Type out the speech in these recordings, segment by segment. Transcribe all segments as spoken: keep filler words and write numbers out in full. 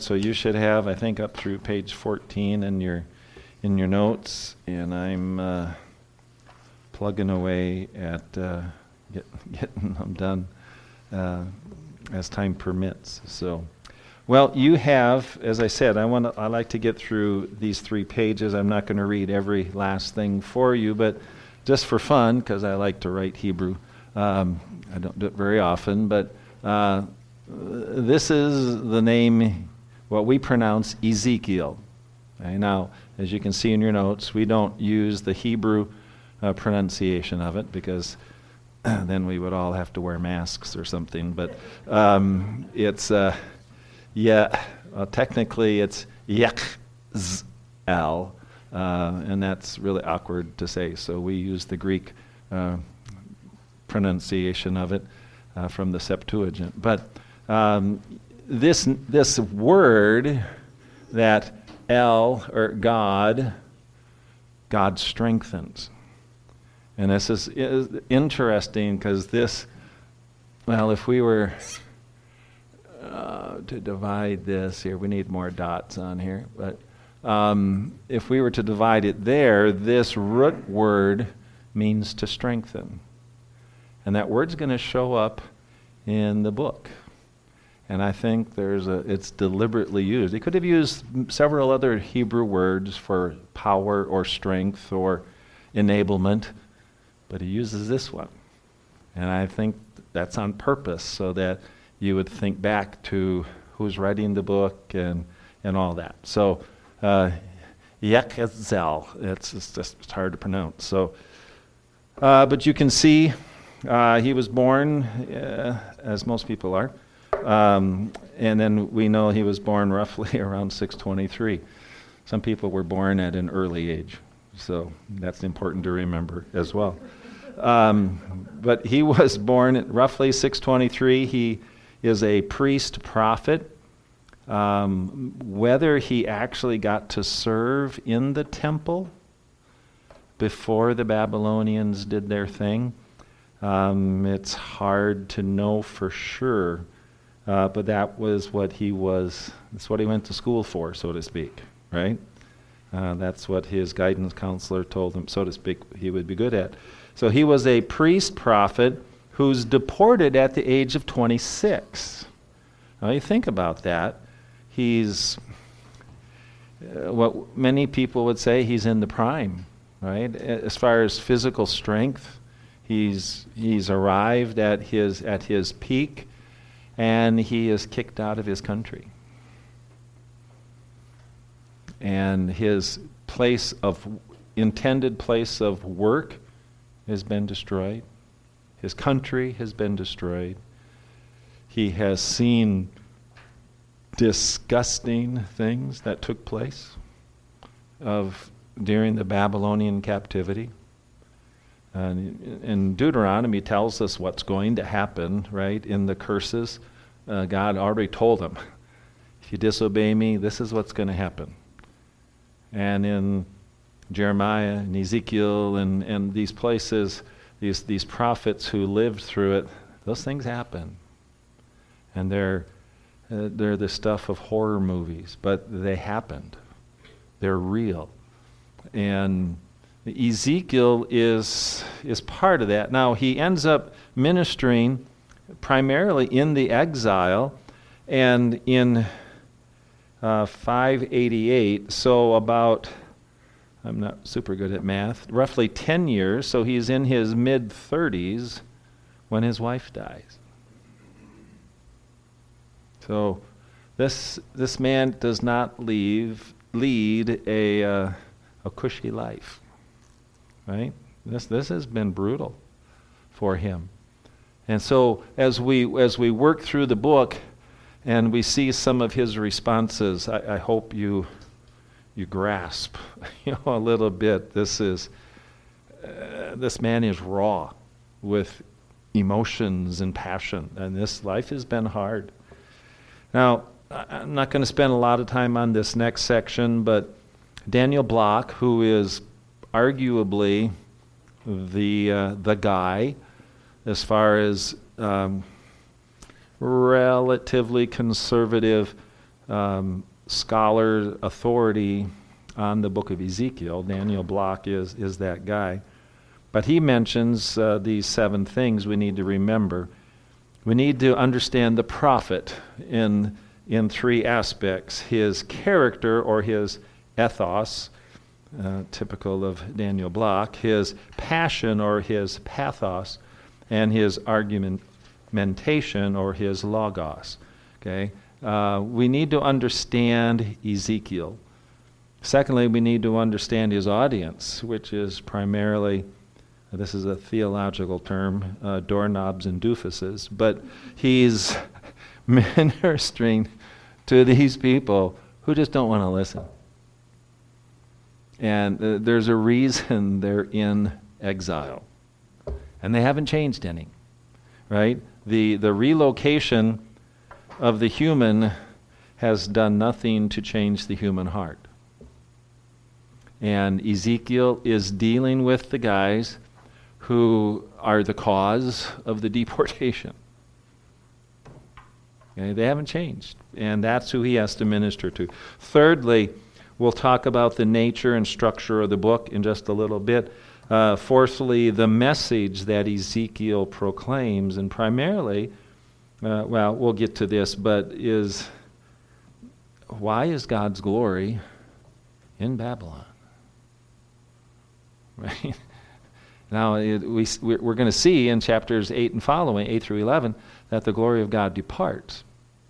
So you should have, I think, up through page fourteen in your in your notes, and I'm uh, plugging away at uh, get, getting them done uh, as time permits. So, well, you have, as I said, I want I like to get through these three pages. I'm not going to read every last thing for you, but just for fun, because I like to write Hebrew. Um, I don't do it very often, but uh, this is the name, what we pronounce Ezekiel. Okay, now, as you can see in your notes, we don't use the Hebrew uh, pronunciation of it because then we would all have to wear masks or something. But um, it's, uh, yeah, well, technically it's Yek-Z-El, uh, and that's really awkward to say. So we use the Greek uh, pronunciation of it uh, from the Septuagint. But um, This this word that El, or God, God strengthens. And this is, is interesting because this, well, if we were uh, to divide this here, we need more dots on here, but um, if we were to divide it there, this root word means to strengthen. And that word's going to show up in the book. And I think there's a, it's deliberately used. He could have used several other Hebrew words for power or strength or enablement, but he uses this one. And I think that's on purpose so that you would think back to who's writing the book and, and all that. So, uh, Yek-Z-El, it's, it's just it's hard to pronounce. So, uh, but you can see uh, he was born, uh, as most people are, Um, and then we know he was born roughly around six twenty-three. Some people were born at an early age, so that's important to remember as well. Um, but he was born at roughly six twenty-three. He is a priest prophet. Um, whether he actually got to serve in the temple before the Babylonians did their thing, um, it's hard to know for sure. Uh, but that was what he was, that's what he went to school for, so to speak, right? Uh, that's what his guidance counselor told him, so to speak, he would be good at. So he was a priest prophet who's deported at the age of twenty-six. Now you think about that. He's, uh, what many people would say, he's in the prime, right? As far as physical strength, he's he's arrived at his at his peak. And he is kicked out of his country. And his place of, intended place of work has been destroyed. His country has been destroyed. He has seen disgusting things that took place of during the Babylonian captivity. And in Deuteronomy tells us what's going to happen, right? In the curses, uh, God already told them, if you disobey me, this is what's going to happen. And in Jeremiah and Ezekiel and, and these places, these these prophets who lived through it, those things happen. And they're uh, they're the stuff of horror movies, but they happened. They're real. And Ezekiel is is part of that. Now, he ends up ministering primarily in the exile, and in uh, five eighty-eight, so about, I'm not super good at math, roughly ten years, so he's in his mid-thirties when his wife dies. So this this man does not leave, lead a, uh, a cushy life. Right? This this has been brutal for him. And so as we as we work through the book and we see some of his responses, I, I hope you you grasp you know a little bit. This is uh, this man is raw with emotions and passion, and this life has been hard. Now, I'm not going to spend a lot of time on this next section, but Daniel Block, who is arguably the uh, the guy as far as um, relatively conservative um, scholar authority on the book of Ezekiel. Daniel Block is, is that guy. But he mentions uh, these seven things we need to remember. We need to understand the prophet in, in three aspects: his character, or his ethos, uh, typical of Daniel Block, his passion, or his pathos, and his argumentation, or his logos. Okay, uh, we need to understand Ezekiel. Secondly, we need to understand his audience, which is primarily, this is a theological term, uh, doorknobs and doofuses, but he's ministering to these people who just don't want to listen. And uh, there's a reason they're in exile. And they haven't changed any, right? The, the relocation of the human has done nothing to change the human heart. And Ezekiel is dealing with the guys who are the cause of the deportation. Okay, they haven't changed, and that's who he has to minister to. Thirdly, we'll talk about the nature and structure of the book in just a little bit. Uh, fourthly, the message that Ezekiel proclaims, and primarily, uh, well, we'll get to this, but is, why is God's glory in Babylon? Right? Now, it, we, we're going to see in chapters eight and following, eight through eleven, that the glory of God departs.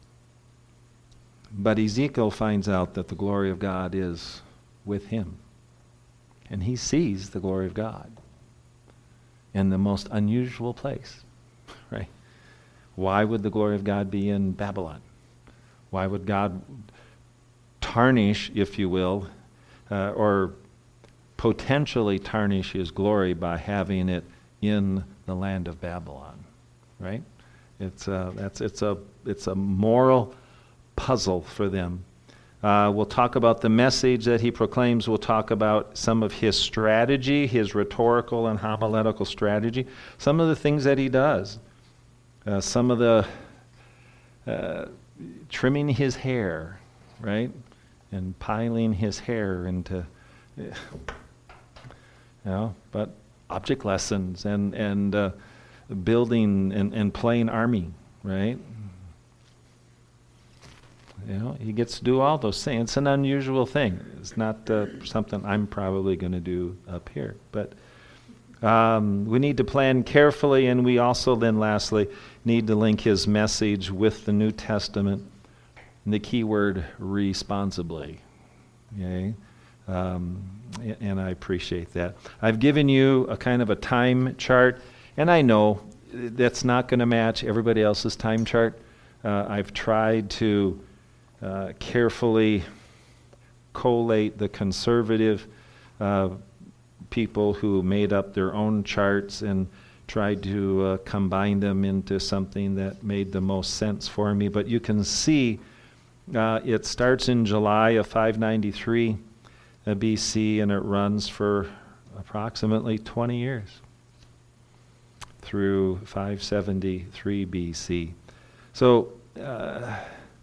But Ezekiel finds out that the glory of God is with him. And he sees the glory of God in the most unusual place. Right? Why would the glory of God be in Babylon? Why would God tarnish, if you will, uh, or potentially tarnish his glory by having it in the land of Babylon, right? It's a, that's it's a it's a moral puzzle for them. Uh, we'll talk about the message that he proclaims. We'll talk about some of his strategy, his rhetorical and homiletical strategy, some of the things that he does, uh, some of the uh, trimming his hair, right, and piling his hair into. Uh, You know, but object lessons and and uh, building and, and playing army, right? You know, he gets to do all those things. It's an unusual thing. It's not uh, something I'm probably going to do up here. But um, we need to plan carefully, and we also then lastly need to link his message with the New Testament. And the key word, responsibly. Okay? Um, and I appreciate that. I've given you a kind of a time chart, and I know that's not going to match everybody else's time chart. Uh, I've tried to uh, carefully collate the conservative uh, people who made up their own charts and tried to uh, combine them into something that made the most sense for me. But you can see uh, it starts in July of five ninety-three B C, and it runs for approximately twenty years through five seventy-three B C. So uh,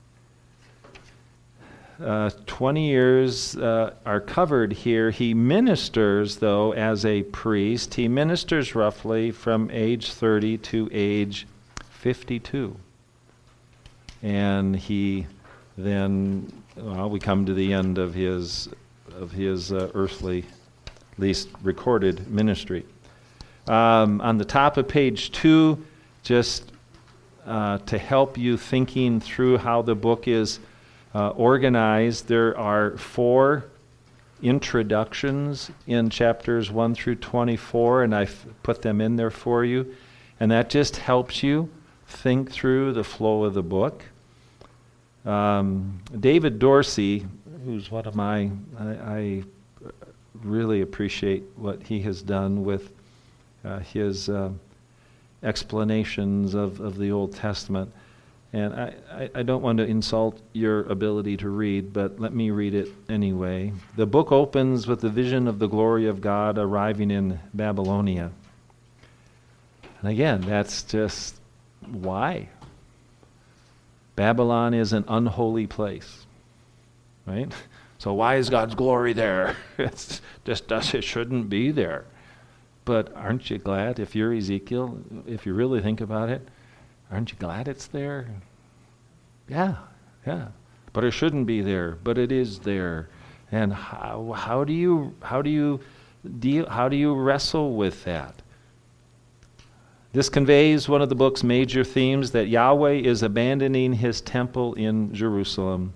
uh, twenty years uh, are covered here. He ministers, though, as a priest. He ministers roughly from age thirty to age fifty-two. And he then, well, we come to the end of his of his uh, earthly, at least recorded ministry. Um, on the top of page two, just uh, to help you thinking through how the book is uh, organized, there are four introductions in chapters one through twenty-four, and I've put them in there for you. And that just helps you think through the flow of the book. Um, David Dorsey, who's one of my, I, I really appreciate what he has done with uh, his uh, explanations of, of the Old Testament. And I, I, I don't want to insult your ability to read, but let me read it anyway. The book opens with the vision of the glory of God arriving in Babylonia. And again, that's just why. Babylon is an unholy place. right? So why is God's glory there? It's just does it shouldn't be there. But aren't you glad if you're Ezekiel, if you really think about it, aren't you glad it's there? Yeah, yeah. But it shouldn't be there, but it is there. And how how do you how do you deal how do you wrestle with that? This conveys one of the book's major themes, that Yahweh is abandoning his temple in Jerusalem,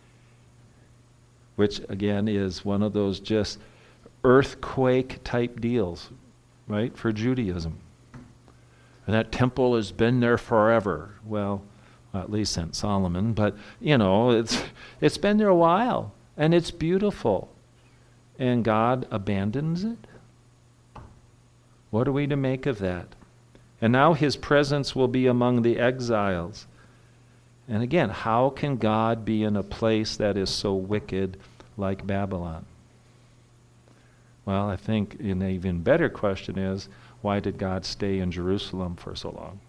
which again is one of those just earthquake type deals, right, for Judaism. And that temple has been there forever. Well, at least since Solomon, but you know, it's it's been there a while. And it's beautiful. And God abandons it? What are we to make of that? And now his presence will be among the exiles. And again, how can God be in a place that is so wicked like Babylon? Well, I think an even better question is, why did God stay in Jerusalem for so long?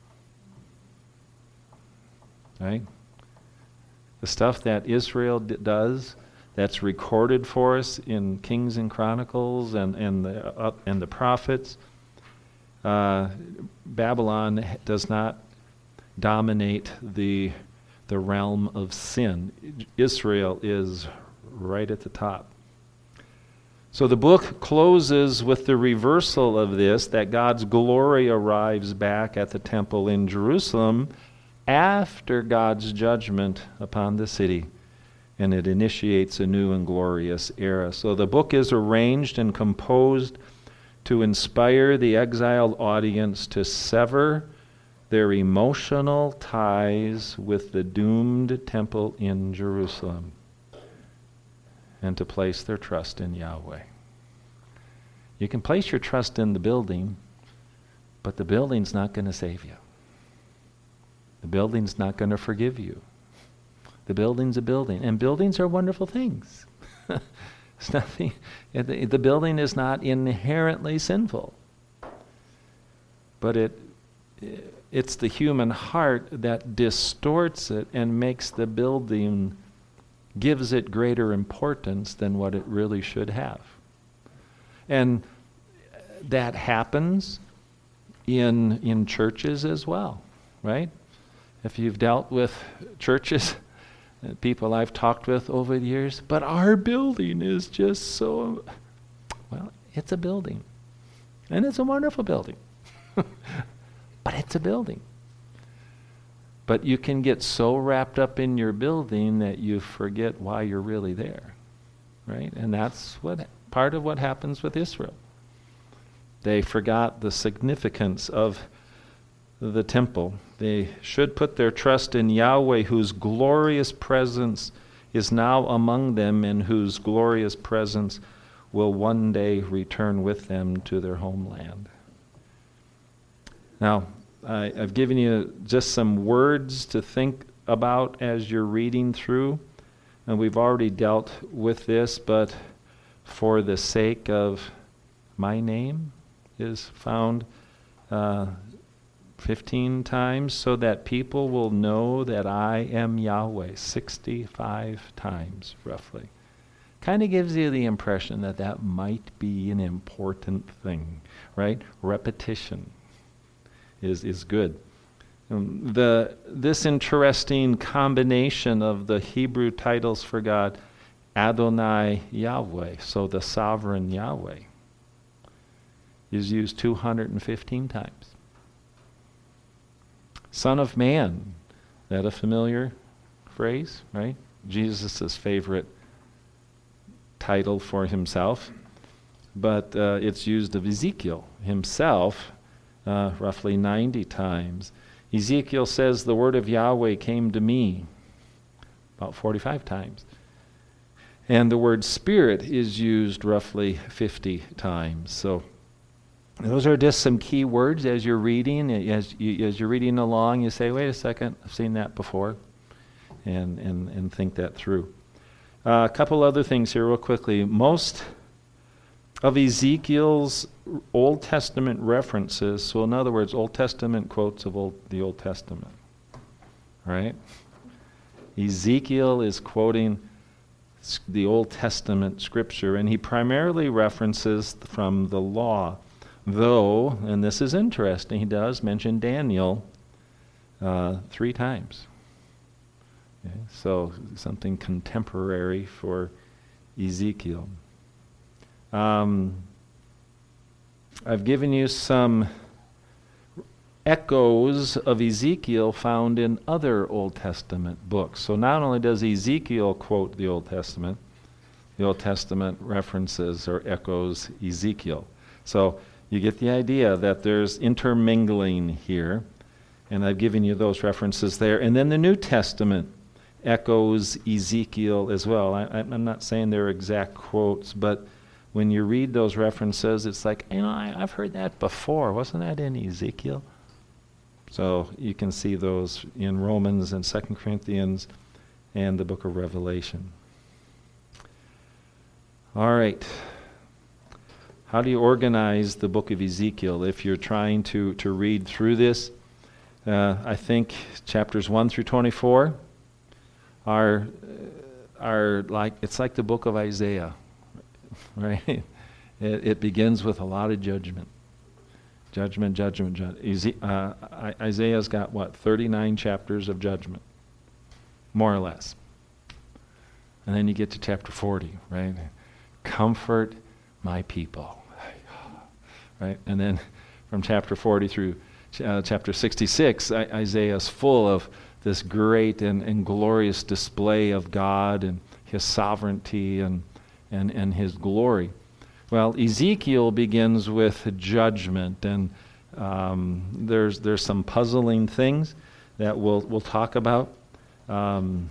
Right? The stuff that Israel d- does, that's recorded for us in Kings and Chronicles and, and, the, uh, and the prophets, uh, Babylon does not dominate the, the realm of sin. Israel is right at the top. So the book closes with the reversal of this, that God's glory arrives back at the temple in Jerusalem after God's judgment upon the city, and it initiates a new and glorious era. So the book is arranged and composed to inspire the exiled audience to sever their emotional ties with the doomed temple in Jerusalem and to place their trust in Yahweh. You can place your trust in the building, but the building's not going to save you. The building's not going to forgive you. The building's a building, and buildings are wonderful things. It's nothing. The, the building is not inherently sinful, but it it's the human heart that distorts it and makes the building, gives it greater importance than what it really should have. And that happens in in churches as well, right? If you've dealt with churches, people I've talked with over the years, but our building is just so, well, it's a building. And it's a wonderful building. But it's a building. But you can get so wrapped up in your building that you forget why you're really there, right? And that's what part of what happens with Israel. They forgot the significance of the temple. They should put their trust in Yahweh, whose glorious presence is now among them and whose glorious presence will one day return with them to their homeland. Now, I, I've given you just some words to think about as you're reading through, and we've already dealt with this, but for the sake of my name is found uh, fifteen times, so that people will know that I am Yahweh, sixty-five times roughly. Kind of gives you the impression that that might be an important thing, right? Repetition is is good. Um, the this interesting combination of the Hebrew titles for God, Adonai Yahweh, so the sovereign Yahweh, is used two hundred fifteen times. Son of Man, that a familiar phrase, right? Jesus' favorite title for himself, but uh, it's used of Ezekiel himself uh, roughly ninety times. Ezekiel says the word of Yahweh came to me about forty-five times. And the word Spirit is used roughly fifty times. So those are just some key words as you're reading. As, you, as you're reading along, you say, wait a second, I've seen that before, and, and, and think that through. Uh, a couple other things here real quickly. Most of Ezekiel's Old Testament references, so in other words, Old Testament quotes of old, the Old Testament, right? Ezekiel is quoting the Old Testament scripture, and he primarily references from the law. Though, and this is interesting, he does mention Daniel uh, three times. Okay, so something contemporary for Ezekiel. Um, I've given you some echoes of Ezekiel found in other Old Testament books. So not only does Ezekiel quote the Old Testament, the Old Testament references or echoes Ezekiel. So you get the idea that there's intermingling here, and I've given you those references there. And then the New Testament echoes Ezekiel as well. I, I'm not saying they're exact quotes, but when you read those references, it's like, you know, I, I've heard that before. Wasn't that in Ezekiel? So you can see those in Romans and Second Corinthians and the book of Revelation. All right. How do you organize the book of Ezekiel if you're trying to, to read through this? Uh, I think chapters one through twenty-four are are like, it's like the book of Isaiah, right? It, it begins with a lot of judgment. Judgment, judgment, judgment. Uh, Isaiah's got, what, thirty-nine chapters of judgment, more or less. And then you get to chapter forty, right? Comfort my people, right? And then from chapter forty through uh, chapter sixty-six, I- Isaiah's full of this great and, and glorious display of God and his sovereignty and, and, and his glory. Well, Ezekiel begins with judgment, and um, there's there's some puzzling things that we'll we'll talk about. Um,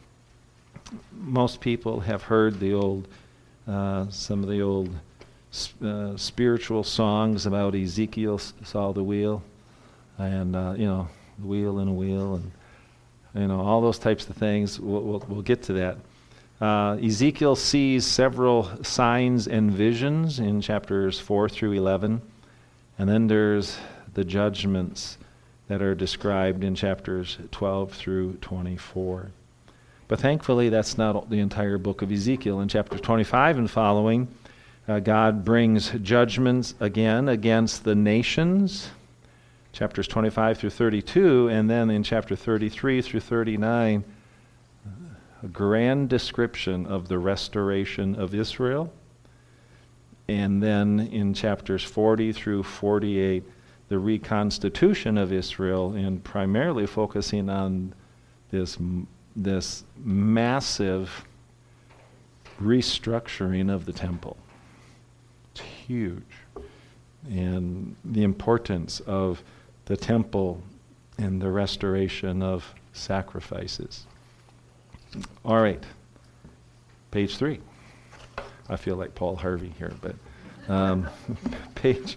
most people have heard the old, uh, some of the old uh, spiritual songs about Ezekiel saw the wheel, and uh, you know, the wheel in a wheel, and you know, all those types of things. We'll we'll, we'll get to that. Uh, Ezekiel sees several signs and visions in chapters four through eleven, and then there's the judgments that are described in chapters twelve through twenty-four. But thankfully, that's not the entire book of Ezekiel. In chapter twenty-five and following, uh, God brings judgments again against the nations, chapters twenty-five through thirty-two, and then in chapter thirty-three through thirty-nine, a grand description of the restoration of Israel. And then in chapters forty through forty-eight, the reconstitution of Israel, and primarily focusing on this, this massive restructuring of the temple. It's huge. And the importance of the temple and the restoration of sacrifices. All right, page three. I feel like Paul Harvey here, but um, page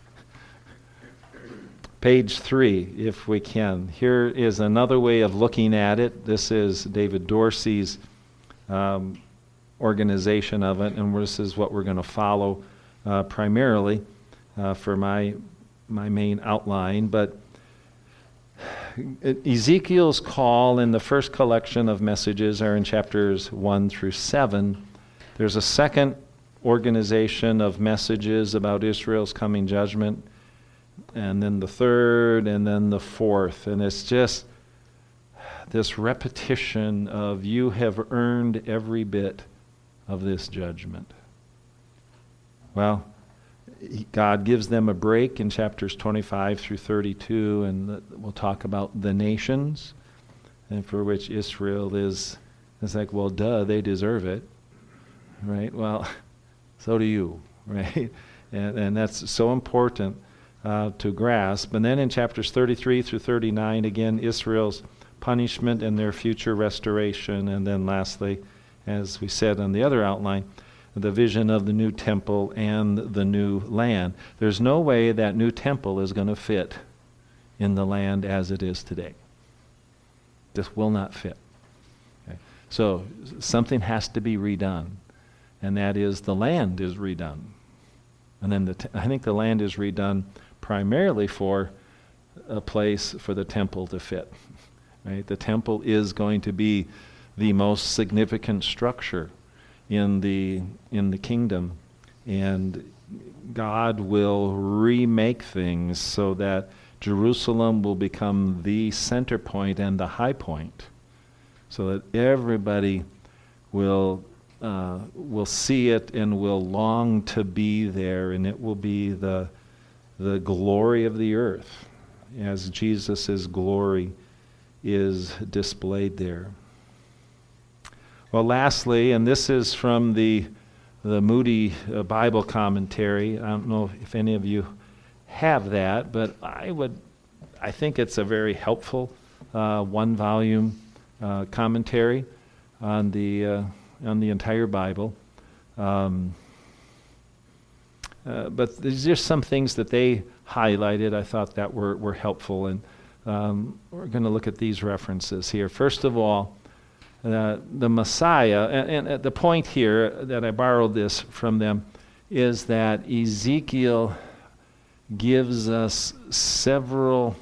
page three, if we can. Here is another way of looking at it. This is David Dorsey's um, organization of it, and this is what we're going to follow uh, primarily uh, for my my main outline. But Ezekiel's call in the first collection of messages are in chapters one through seven. There's a second organization of messages about Israel's coming judgment, and then the third, and then the fourth. And it's just this repetition of, you have earned every bit of this judgment. Well, God gives them a break in chapters twenty-five through thirty-two, and the, we'll talk about the nations, and for which Israel is, it's like, well, duh, they deserve it, right? Well, so do you, right? And, and that's so important uh, to grasp. And then in chapters thirty-three through thirty-nine, again, Israel's punishment and their future restoration. And then lastly, as we said on the other outline, the vision of the new temple and the new land. There's no way that new temple is going to fit in the land as it is today. This will not fit. Okay. So something has to be redone, and that is the land is redone. And then the te- I think the land is redone primarily for a place for the temple to fit. Right? The temple is going to be the most significant structure in the in the kingdom, and God will remake things so that Jerusalem will become the center point and the high point, so that everybody will uh, will see it and will long to be there, and it will be the the glory of the earth, as Jesus' glory is displayed there. Well, lastly, and this is from the the Moody uh, Bible commentary. I don't know if any of you have that, but I would, I think it's a very helpful uh, one-volume uh, commentary on the uh, on the entire Bible. Um, uh, but there's just some things that they highlighted I thought that were were helpful, and um, we're going to look at these references here. First of all, Uh, the Messiah, and, and at the point here that I borrowed this from them, is that Ezekiel gives us several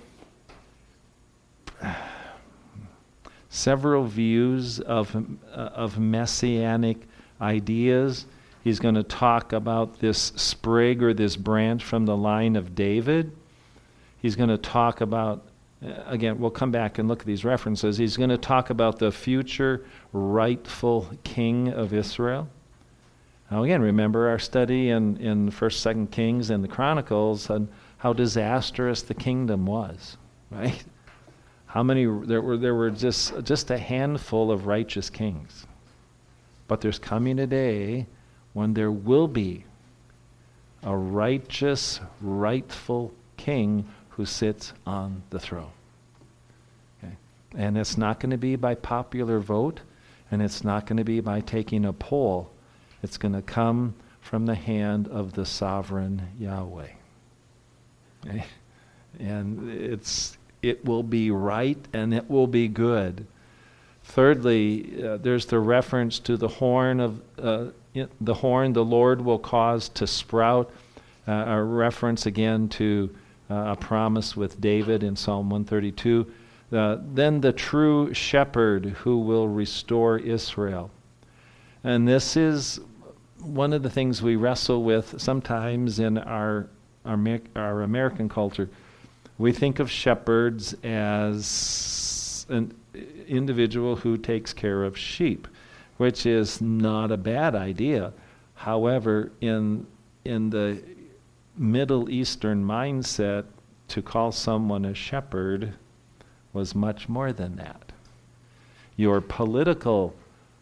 several views of uh, of messianic ideas. He's going to talk about this sprig or this branch from the line of David. He's going to talk about Uh, again, we'll come back and look at these references. He's going to talk about the future rightful king of Israel. Now again, remember our study in, in First, Second Kings and the Chronicles on how disastrous the kingdom was, right? How many, there were there were just, just a handful of righteous kings. But there's coming a day when there will be a righteous, rightful king who sits on the throne. Okay? And it's not going to be by popular vote, and it's not going to be by taking a poll. It's going to come from the hand of the sovereign Yahweh. Okay? And it's it will be right and it will be good. Thirdly, uh, there's the reference to the horn of uh, it, the horn the Lord will cause to sprout, uh, a reference again to Uh, a promise with David in Psalm one thirty-two. Uh, then the true shepherd who will restore Israel. And this is one of the things we wrestle with sometimes in our, our, our American culture. We think of shepherds as an individual who takes care of sheep, which is not a bad idea. However, in in the Middle Eastern mindset, to call someone a shepherd was much more than that. Your political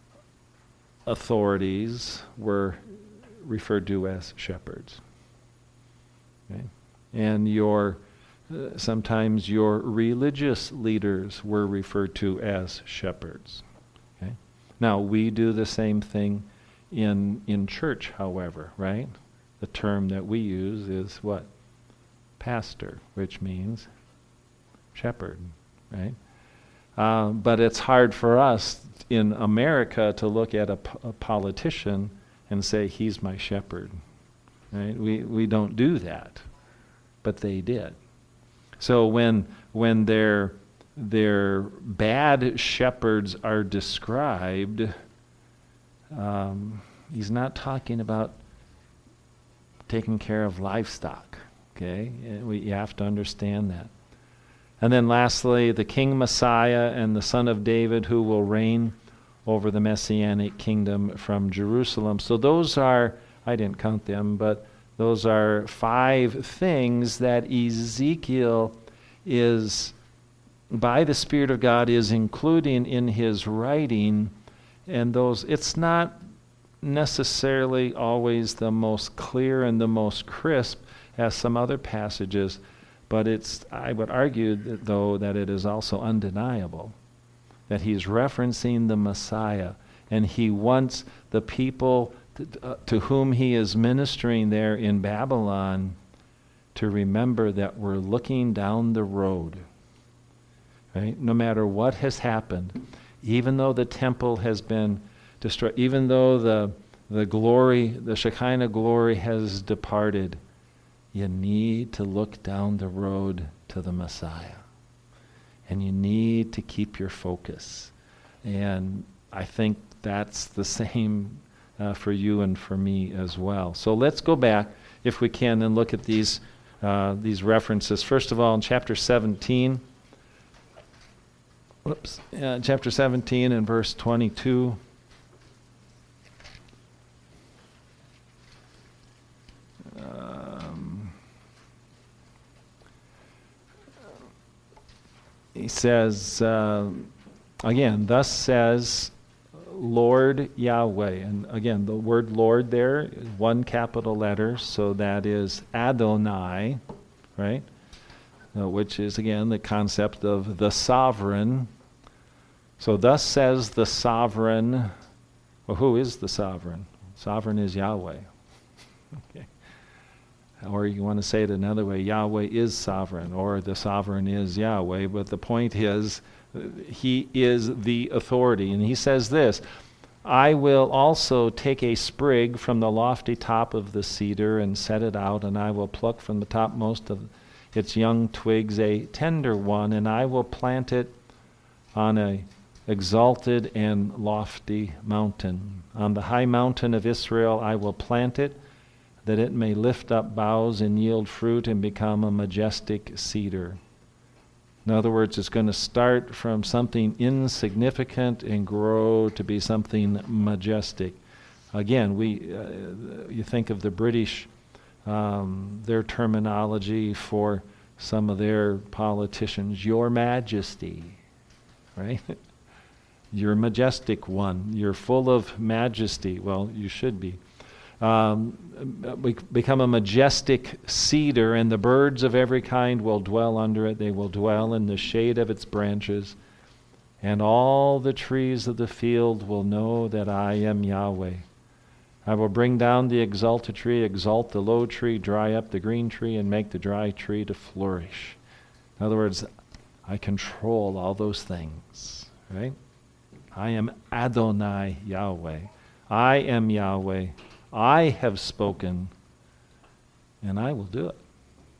authorities were referred to as shepherds. Okay? And your uh, sometimes your religious leaders were referred to as shepherds. Okay? Now, we do the same thing in in church, however, right? The term that we use is what? Pastor, which means shepherd, right? Uh, but it's hard for us in America to look at a, p- a politician and say, he's my shepherd, right? We we don't do that, but they did. So when when their their bad shepherds are described, um, he's not talking about taking care of livestock, okay? We, you have to understand that. And then lastly, the King Messiah and the Son of David who will reign over the Messianic kingdom from Jerusalem. So those are, I didn't count them, but those are five things that Ezekiel is, by the Spirit of God, is including in his writing. And those, it's not necessarily always the most clear and the most crisp as some other passages, but it's, I would argue that, though, that it is also undeniable that he's referencing the Messiah, and he wants the people to, uh, to whom he is ministering there in Babylon to remember that we're looking down the road, right? No matter what has happened, even though the temple has been destroyed, even though the the glory, the Shekinah glory has departed, you need to look down the road to the Messiah. And you need to keep your focus. And I think that's the same uh, for you and for me as well. So let's go back, if we can, and look at these uh, these references. First of all, in chapter seventeen, whoops, uh, chapter seventeen and verse twenty-two. Um, he says, uh, again, thus says Lord Yahweh. And again, the word Lord there is one capital letter, so that is Adonai, right? Uh, which is, again, the concept of the sovereign. So thus says the sovereign. Well, who is the sovereign? Sovereign is Yahweh. Okay. Or you want to say it another way, Yahweh is sovereign, or the sovereign is Yahweh. But the point is, he is the authority. And he says this, I will also take a sprig from the lofty top of the cedar and set it out, and I will pluck from the topmost of its young twigs a tender one, and I will plant it on a exalted and lofty mountain. On the high mountain of Israel I will plant it, that it may lift up boughs and yield fruit and become a majestic cedar. In other words, it's going to start from something insignificant and grow to be something majestic. Again, we uh, you think of the British, um, their terminology for some of their politicians, Your Majesty, right? You're a majestic one. You're full of majesty. Well, you should be. Um, we become a majestic cedar, and the birds of every kind will dwell under it. They will dwell in the shade of its branches, and all the trees of the field will know that I am Yahweh. I will bring down the exalted tree, exalt the low tree, dry up the green tree, and make the dry tree to flourish. In other words, I control all those things, right? I am Adonai Yahweh. I am Yahweh. I have spoken, and I will do it.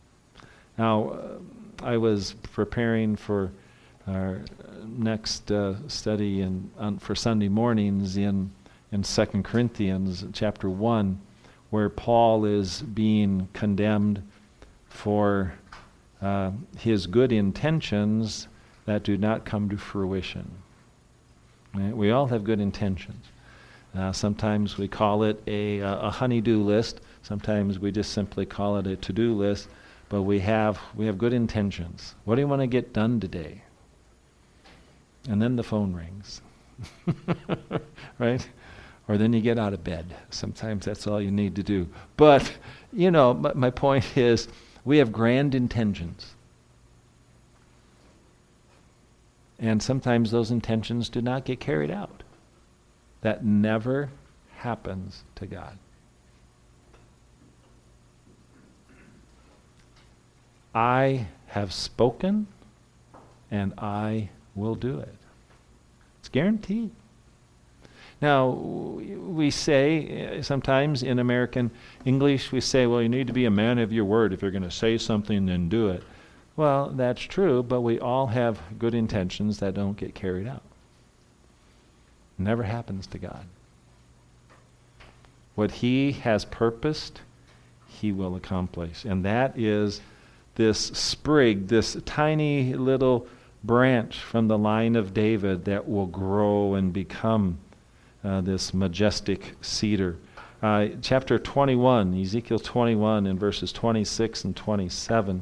Now, uh, I was preparing for our next uh, study in, on, for Sunday mornings in, in Second Corinthians chapter one, where Paul is being condemned for uh, his good intentions that do not come to fruition. Right? We all have good intentions. Uh, sometimes we call it a, a honey-do list. Sometimes we just simply call it a to-do list. But we have we have good intentions. What do you want to get done today? And then the phone rings, right? Or then you get out of bed. Sometimes that's all you need to do. But you know, my, my point is, we have grand intentions, and sometimes those intentions do not get carried out. That never happens to God. I have spoken, and I will do it. It's guaranteed. Now, we say, uh, sometimes in American English, we say, well, you need to be a man of your word. If you're going to say something, then do it. Well, that's true, but we all have good intentions that don't get carried out. Never happens to God. What he has purposed, he will accomplish. And that is this sprig, this tiny little branch from the line of David that will grow and become uh, this majestic cedar. Uh, chapter twenty-one, Ezekiel twenty-one, in verses twenty-six and twenty-seven.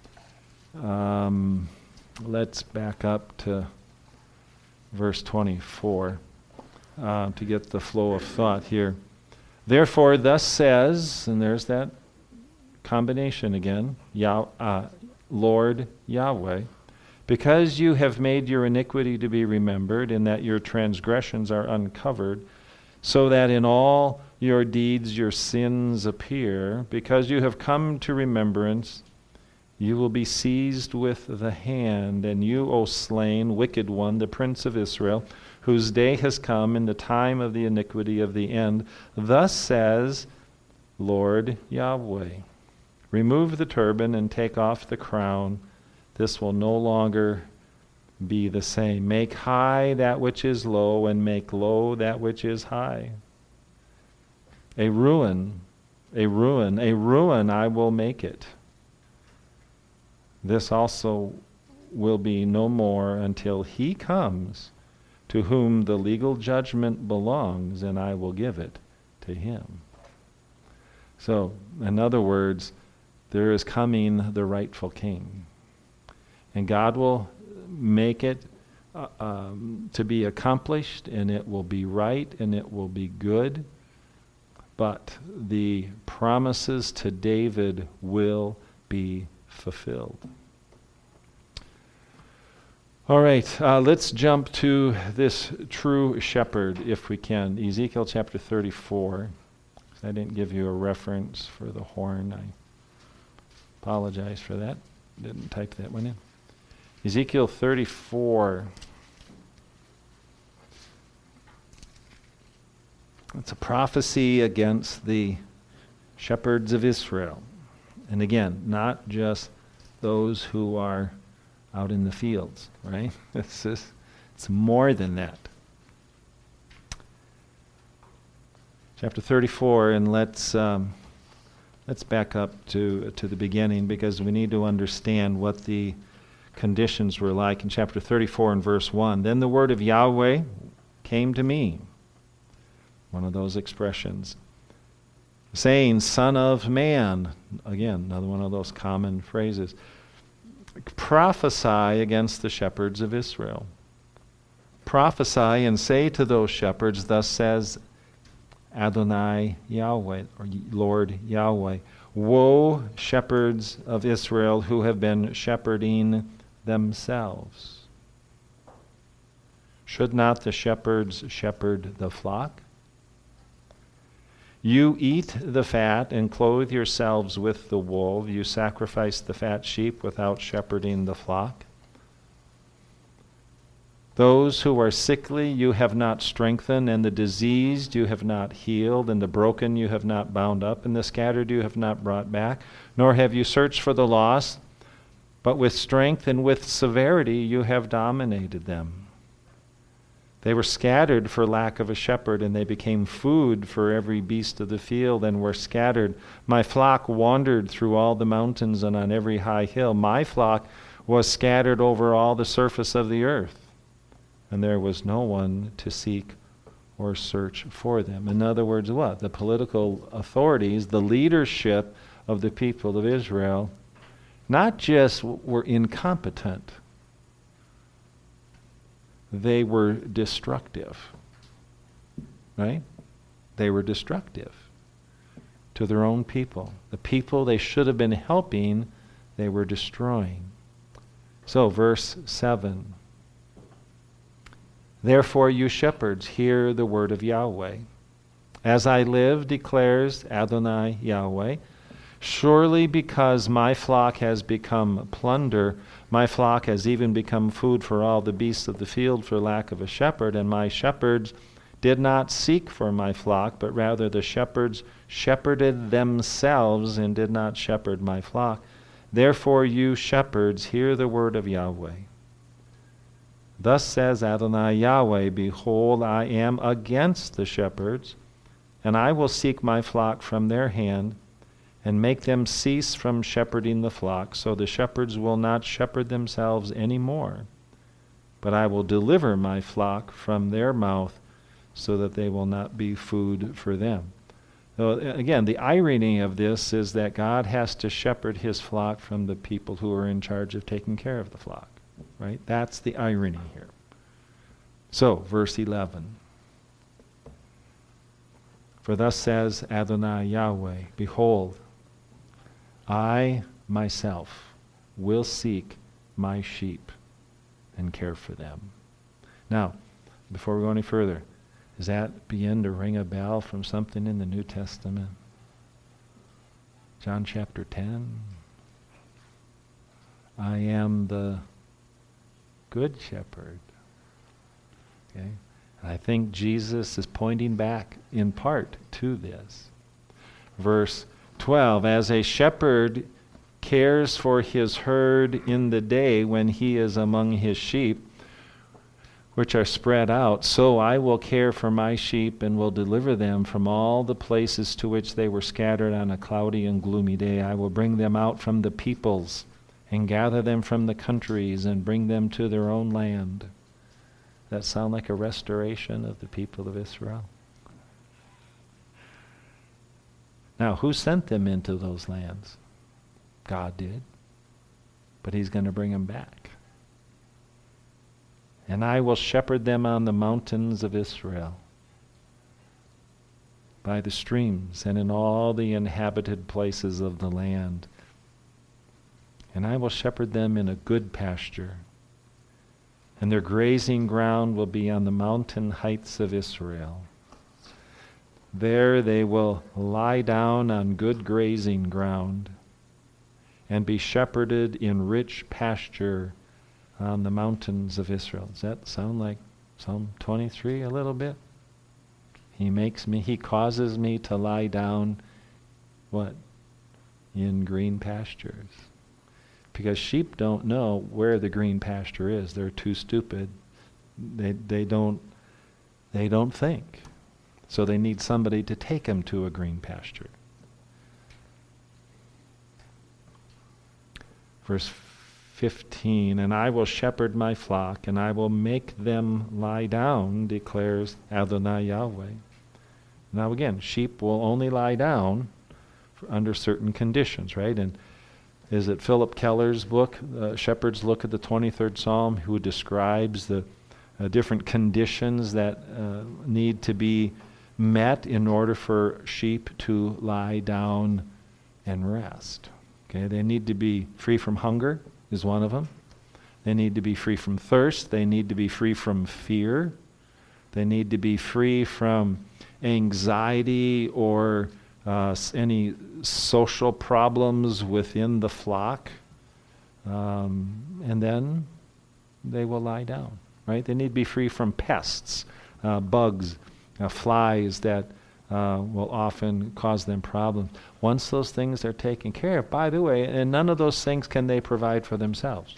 Um, let's back up to verse twenty-four. Uh, to get the flow of thought here. Therefore, thus says, and there's that combination again, Yah, uh, Lord Yahweh, because you have made your iniquity to be remembered, and that your transgressions are uncovered, so that in all your deeds your sins appear, because you have come to remembrance, you will be seized with the hand, and you, O slain, wicked one, the prince of Israel, whose day has come in the time of the iniquity of the end. Thus says Lord Yahweh, remove the turban and take off the crown. This will no longer be the same. Make high that which is low, and make low that which is high. A ruin, a ruin, a ruin I will make it. This also will be no more until he comes, to whom the legal judgment belongs, and I will give it to him. So, in other words, there is coming the rightful king. And God will make it uh, um, to be accomplished, and it will be right, and it will be good. But the promises to David will be fulfilled. All right, uh, let's jump to this true shepherd, if we can. Ezekiel chapter thirty-four. I didn't give you a reference for the horn. I apologize for that. Didn't type that one in. Ezekiel thirty-four. It's a prophecy against the shepherds of Israel. And again, not just those who are out in the fields, right? It's just, it's more than that. Chapter thirty-four, and let's um, let's back up to to the beginning, because we need to understand what the conditions were like in chapter thirty-four and verse one. Then the word of Yahweh came to me. One of those expressions, saying, Son of man. Again, another one of those common phrases. Prophesy against the shepherds of Israel. Prophesy and say to those shepherds, thus says Adonai Yahweh, or Lord Yahweh, woe, shepherds of Israel who have been shepherding themselves. Should not the shepherds shepherd the flock? You eat the fat and clothe yourselves with the wool. You sacrifice the fat sheep without shepherding the flock. Those who are sickly you have not strengthened, and the diseased you have not healed, and the broken you have not bound up, and the scattered you have not brought back, nor have you searched for the lost, but with strength and with severity you have dominated them. They were scattered for lack of a shepherd, and they became food for every beast of the field, and were scattered. My flock wandered through all the mountains and on every high hill. My flock was scattered over all the surface of the earth, and there was no one to seek or search for them. In other words, what? The political authorities, the leadership of the people of Israel, not just were incompetent, they were destructive, right? They were destructive to their own people. The people they should have been helping, they were destroying. So, verse seven. Therefore, you shepherds, hear the word of Yahweh. As I live, declares Adonai Yahweh, surely because my flock has become plunder, my flock has even become food for all the beasts of the field for lack of a shepherd, and my shepherds did not seek for my flock, but rather the shepherds shepherded themselves and did not shepherd my flock. Therefore, you shepherds, hear the word of Yahweh. Thus says Adonai Yahweh, behold, I am against the shepherds, and I will seek my flock from their hand, and make them cease from shepherding the flock, so the shepherds will not shepherd themselves any more. But I will deliver my flock from their mouth, so that they will not be food for them. So again, the irony of this is that God has to shepherd his flock from the people who are in charge of taking care of the flock. Right? That's the irony here. So, verse eleven. For thus says Adonai Yahweh, behold, I myself will seek my sheep and care for them. Now, before we go any further, does that begin to ring a bell from something in the New Testament? John chapter ten. I am the good shepherd. Okay? And I think Jesus is pointing back in part to this. Verse twelve, as a shepherd cares for his herd in the day when he is among his sheep, which are spread out, so I will care for my sheep and will deliver them from all the places to which they were scattered on a cloudy and gloomy day. I will bring them out from the peoples and gather them from the countries and bring them to their own land. That sound like a restoration of the people of Israel? Now, who sent them into those lands? God did. But he's going to bring them back. And I will shepherd them on the mountains of Israel, by the streams, and in all the inhabited places of the land. And I will shepherd them in a good pasture, and their grazing ground will be on the mountain heights of Israel. There they will lie down on good grazing ground, and be shepherded in rich pasture on the mountains of Israel. Does that sound like Psalm twenty-three a little bit? He makes me, he causes me to lie down, what? In green pastures. Because sheep don't know where the green pasture is. They're too stupid. They they don't they don't think. So they need somebody to take them to a green pasture. Verse fifteen, and I will shepherd my flock, and I will make them lie down, declares Adonai Yahweh. Now again, sheep will only lie down for under certain conditions, right? And is it Philip Keller's book, uh, Shepherd's Look at the twenty-third Psalm, who describes the uh, different conditions that uh, need to be met in order for sheep to lie down and rest. Okay, they need to be free from hunger, is one of them. They need to be free from thirst. They need to be free from fear. They need to be free from anxiety or uh, any social problems within the flock. Um, and then they will lie down, right? They need to be free from pests, uh, bugs, uh, flies that uh, will often cause them problems. Once those things are taken care of, by the way, and none of those things can they provide for themselves.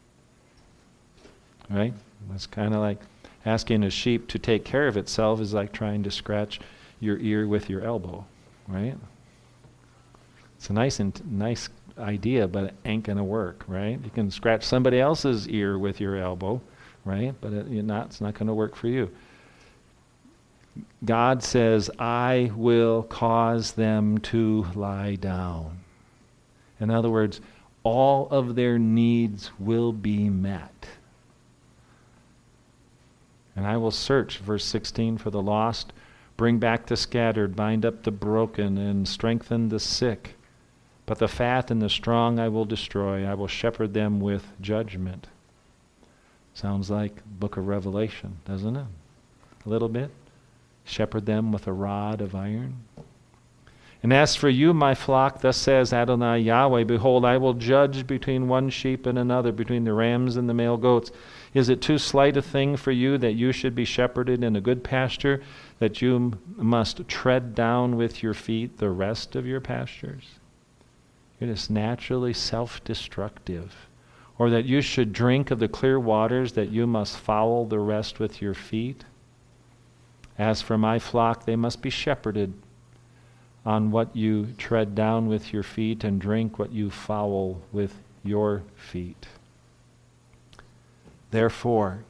Right? It's kind of like asking a sheep to take care of itself is like trying to scratch your ear with your elbow, right? It's a nice and nice idea, but it ain't gonna work, right? You can scratch somebody else's ear with your elbow, right? But it, you're not, it's not gonna work for you. God says, I will cause them to lie down. In other words, all of their needs will be met. And I will search, verse sixteen, for the lost, bring back the scattered, bind up the broken, and strengthen the sick. But the fat and the strong I will destroy. I will shepherd them with judgment. Sounds like the book of Revelation, doesn't it? A little bit. Shepherd them with a rod of iron. And as for you, my flock, thus says Adonai Yahweh, behold, I will judge between one sheep and another, between the rams and the male goats. Is it too slight a thing for you that you should be shepherded in a good pasture, that you m- must tread down with your feet the rest of your pastures? It is naturally self-destructive. Or that you should drink of the clear waters, that you must foul the rest with your feet? As for my flock, they must be shepherded on what you tread down with your feet, and drink what you foul with your feet. Therefore,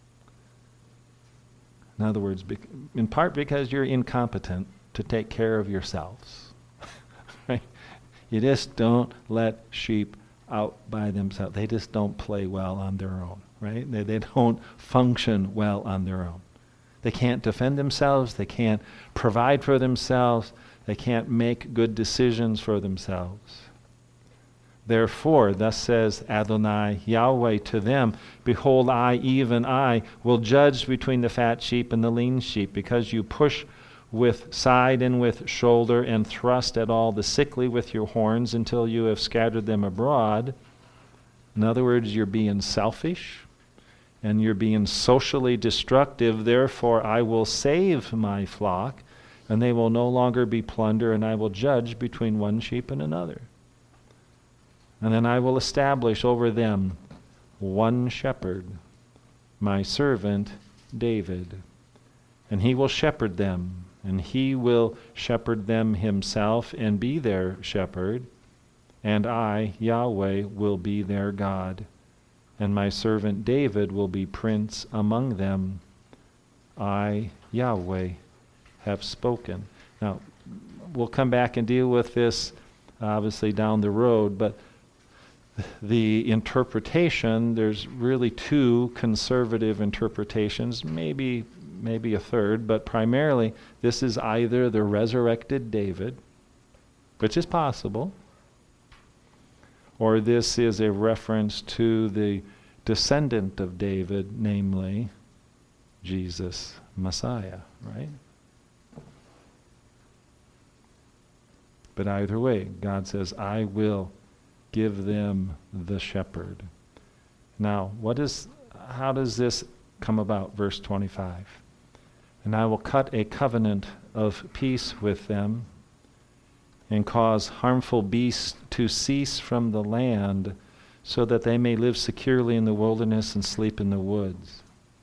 in other words, in part because you're incompetent to take care of yourselves, right? You just don't let sheep out by themselves. They just don't play well on their own, right? They, they don't function well on their own. They can't defend themselves. They can't provide for themselves. They can't make good decisions for themselves. Therefore, thus says Adonai Yahweh to them, behold, I, even I, will judge between the fat sheep and the lean sheep, because you push with side and with shoulder, and thrust at all the sickly with your horns until you have scattered them abroad. In other words, you're being selfish, and you're being socially destructive. Therefore, I will save my flock, and they will no longer be plunder, and I will judge between one sheep and another. And then I will establish over them one shepherd, my servant David, and he will shepherd them, and he will shepherd them himself and be their shepherd, and I, Yahweh, will be their God, and my servant David will be prince among them. I, Yahweh, have spoken. Now, we'll come back and deal with this obviously down the road, but the interpretation, there's really two conservative interpretations, maybe maybe a third, but primarily this is either the resurrected David, which is possible, or this is a reference to the descendant of David, namely Jesus, Messiah, right? But either way, God says, I will give them the shepherd. Now, what is, how does this come about? Verse twenty-five. And I will cut a covenant of peace with them and cause harmful beasts to cease from the land so that they may live securely in the wilderness and sleep in the woods.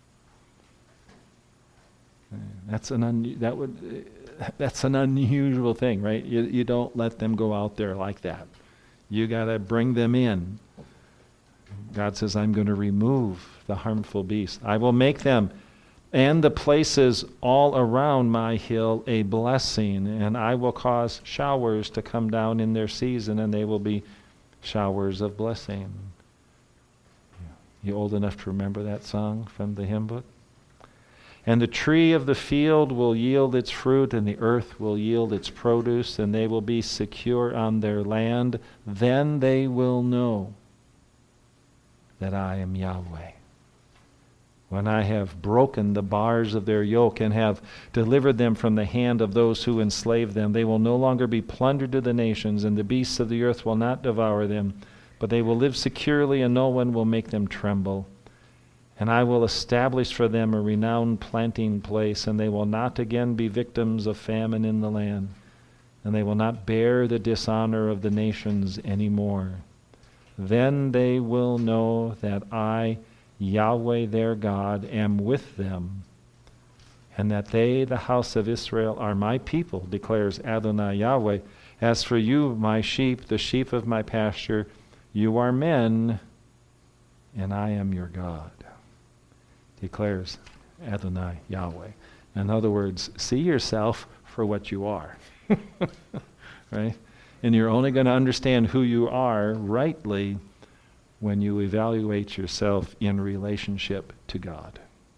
That's an un, that would that's an unusual thing, right? You you don't let them go out there like that. You got to bring them in. God says, I'm going to remove the harmful beast. I will make them and the places all around my hill a blessing, and I will cause showers to come down in their season, and they will be showers of blessing. You old enough to remember that song from the hymn book? And the tree of the field will yield its fruit, and the earth will yield its produce, and they will be secure on their land. Then they will know that I am Yahweh. When I have broken the bars of their yoke and have delivered them from the hand of those who enslave them, they will no longer be plundered to the nations, and the beasts of the earth will not devour them, but they will live securely, and no one will make them tremble. And I will establish for them a renowned planting place, and they will not again be victims of famine in the land, and they will not bear the dishonor of the nations anymore. Then they will know that I, Yahweh their God, am with them, and that they, the house of Israel, are my people, declares Adonai Yahweh. As for you, my sheep, the sheep of my pasture, you are men, and I am your God, declares Adonai Yahweh. In other words, see yourself for what you are. Right? And you're only going to understand who you are rightly when you evaluate yourself in relationship to God.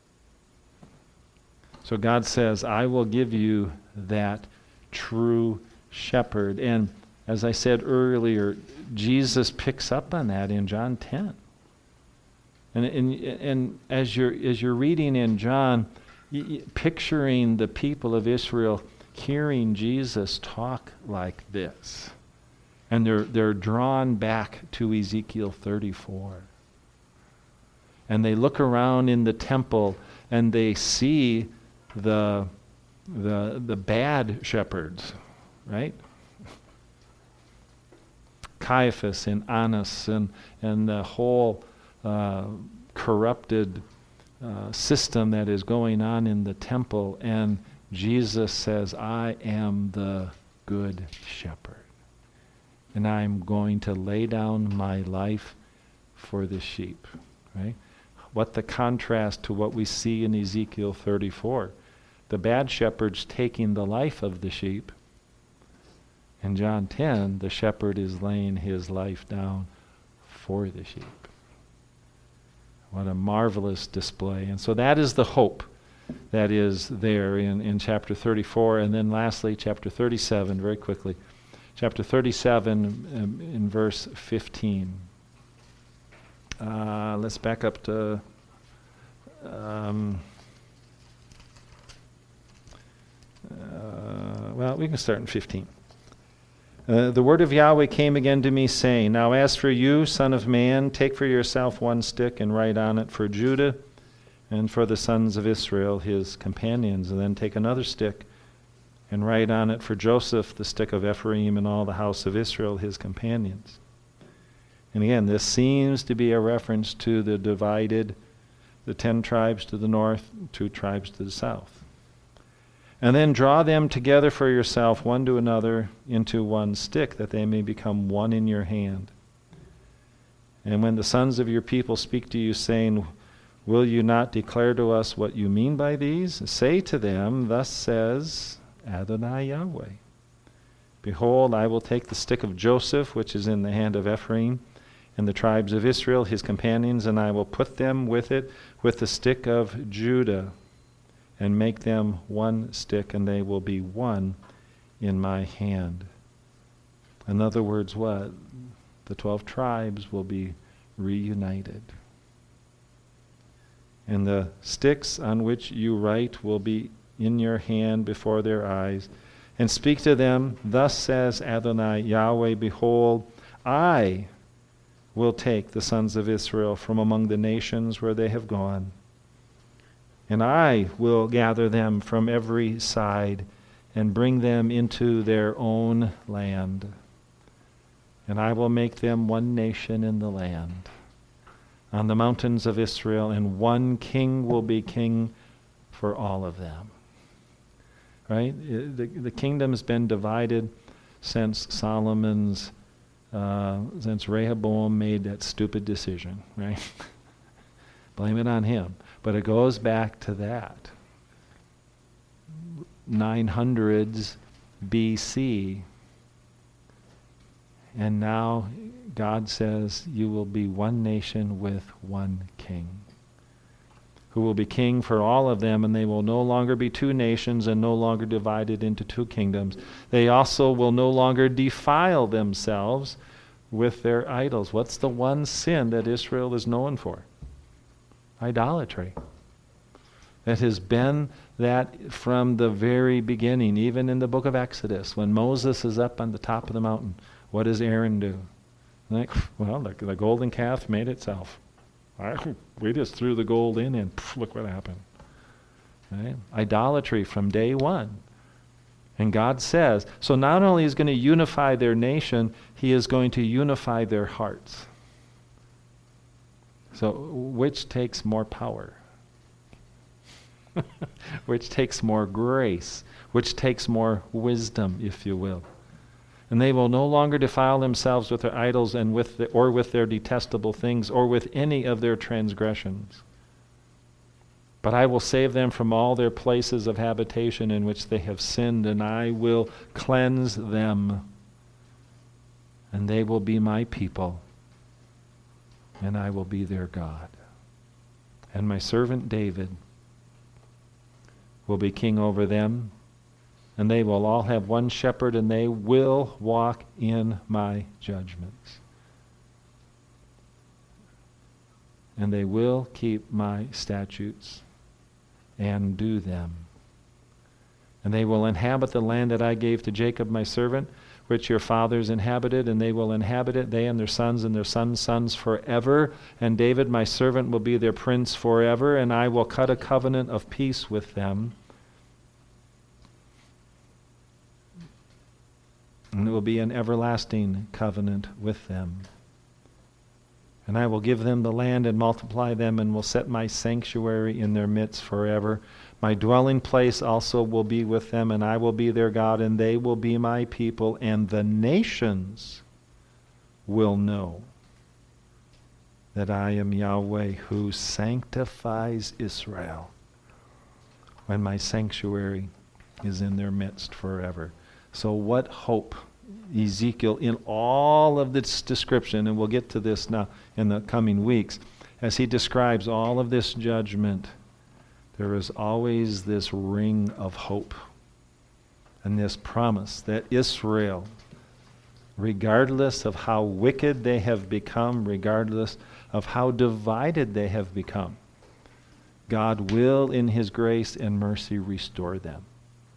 So God says, I will give you that true shepherd. And as I said earlier, Jesus picks up on that in John ten. And, and, and as you're as you're reading in John, y- y- picturing the people of Israel hearing Jesus talk like this, and they're they're drawn back to Ezekiel thirty-four, and they look around in the temple and they see the the the bad shepherds, right? Caiaphas and Annas and and the whole Uh, corrupted uh, system that is going on in the temple, and Jesus says, I am the good shepherd, and I'm going to lay down my life for the sheep, right? What the contrast to what we see in Ezekiel thirty-four. The bad shepherd's taking the life of the sheep. In John ten, the shepherd is laying his life down for the sheep. What a marvelous display. And so that is the hope that is there in, in chapter thirty-four. And then lastly, chapter thirty-seven, very quickly. Chapter thirty-seven um, in verse fifteen. Uh, let's back up to... Um, uh, well, we can start in fifteen. Uh, the word of Yahweh came again to me, saying, Now as for you, son of man, take for yourself one stick and write on it for Judah and for the sons of Israel, his companions. And then take another stick and write on it for Joseph, the stick of Ephraim, and all the house of Israel, his companions. And again, this seems to be a reference to the divided the ten tribes to the north, two tribes to the south. And then draw them together for yourself, one to another, into one stick, that they may become one in your hand. And when the sons of your people speak to you, saying, will you not declare to us what you mean by these? Say to them, thus says Adonai Yahweh. Behold, I will take the stick of Joseph, which is in the hand of Ephraim, and the tribes of Israel, his companions, and I will put them with it, with the stick of Judah, and make them one stick, and they will be one in my hand. In other words, what? The twelve tribes will be reunited. And the sticks on which you write will be in your hand before their eyes. And speak to them, thus says Adonai Yahweh, behold, I will take the sons of Israel from among the nations where they have gone, and I will gather them from every side and bring them into their own land. And I will make them one nation in the land, on the mountains of Israel, and one king will be king for all of them. Right? The, the kingdom has been divided since Solomon's, uh, since Rehoboam made that stupid decision, right? Blame it on him. But it goes back to that. nine hundreds B C. And now God says, you will be one nation with one king, who will be king for all of them, and they will no longer be two nations and no longer divided into two kingdoms. They also will no longer defile themselves with their idols. What's the one sin that Israel is known for? Idolatry. That has been that from the very beginning, even in the book of Exodus, when Moses is up on the top of the mountain. What does Aaron do? Like, well, the, the golden calf made itself. I, we just threw the gold in and pff, look what happened. Right? Idolatry from day one. And God says, so not only is he going to unify their nation, he is going to unify their hearts. So which takes more power? Which takes more grace? Which takes more wisdom, if you will? And they will no longer defile themselves with their idols and with the, or with their detestable things, or with any of their transgressions. But I will save them from all their places of habitation in which they have sinned, and I will cleanse them, and they will be my people, and I will be their God. And my servant David will be king over them, and they will all have one shepherd, and they will walk in my judgments. And they will keep my statutes and do them. And they will inhabit the land that I gave to Jacob my servant, which your fathers inhabited, and they will inhabit it, they and their sons and their sons' sons forever. And David my servant will be their prince forever, and I will cut a covenant of peace with them. And it will be an everlasting covenant with them. And I will give them the land and multiply them, and will set my sanctuary in their midst forever. My dwelling place also will be with them, and I will be their God, and they will be my people, and the nations will know that I am Yahweh, who sanctifies Israel, when my sanctuary is in their midst forever. So what hope Ezekiel, in all of this description, and we'll get to this now in the coming weeks, as he describes all of this judgment, there is always this ring of hope and this promise that Israel, regardless of how wicked they have become, regardless of how divided they have become, God will in his grace and mercy restore them.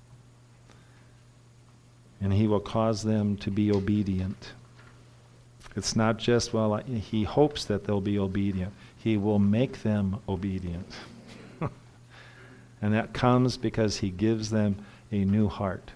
And he will cause them to be obedient. It's not just, well, he hopes that they'll be obedient. He will make them obedient. And that comes because he gives them a new heart.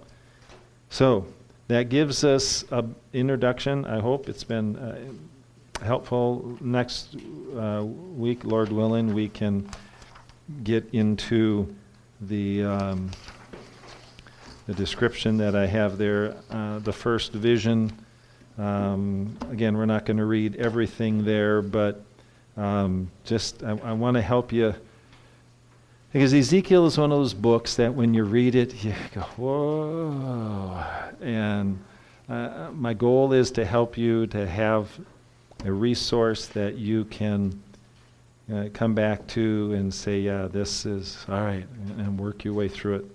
So, that gives us an introduction. I hope it's been uh, helpful. Next uh, week, Lord willing, we can get into the um, the description that I have there. Uh, the first vision. Um, again, we're not going to read everything there, but um, just I, I want to help you, because Ezekiel is one of those books that when you read it, you go, whoa. And uh, my goal is to help you to have a resource that you can uh, come back to and say, yeah, this is all right, and, and work your way through it.